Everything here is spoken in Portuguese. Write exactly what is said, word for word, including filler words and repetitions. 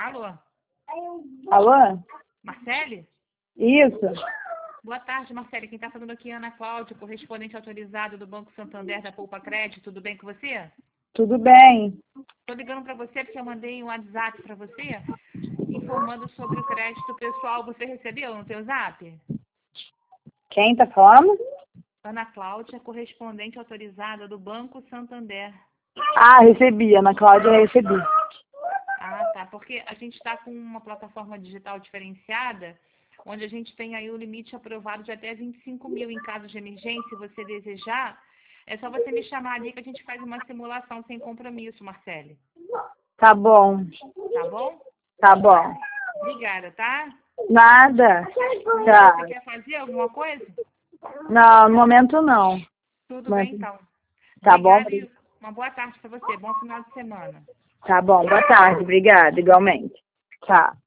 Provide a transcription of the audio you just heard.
Alô? Alô? Marcele? Isso. Boa tarde, Marcele. Quem está falando aqui é Ana Cláudia, correspondente autorizado do Banco Santander da Poupa Crédito. Tudo bem com você? Tudo bem. Estou ligando para você porque eu mandei um WhatsApp para você informando sobre o crédito pessoal. Você recebeu no seu zap? Quem tá falando? Ana Cláudia, correspondente autorizada do Banco Santander. Ah, recebi. Ana Cláudia, recebi. Ah, tá. Porque a gente está com uma plataforma digital diferenciada, onde a gente tem aí o limite aprovado de até vinte e cinco mil em caso de emergência. Se você desejar, é só você me chamar ali que a gente faz uma simulação sem compromisso, Marcele. Tá bom. Tá bom? Tá bom. Obrigada, tá? Nada. Tá. Você quer fazer alguma coisa? Não, no momento não. Tudo Mas, bem, então. tá bom. Obrigada e uma boa tarde para você. Bom final de semana. Tá bom. Boa tarde. Obrigada. Igualmente. Tchau.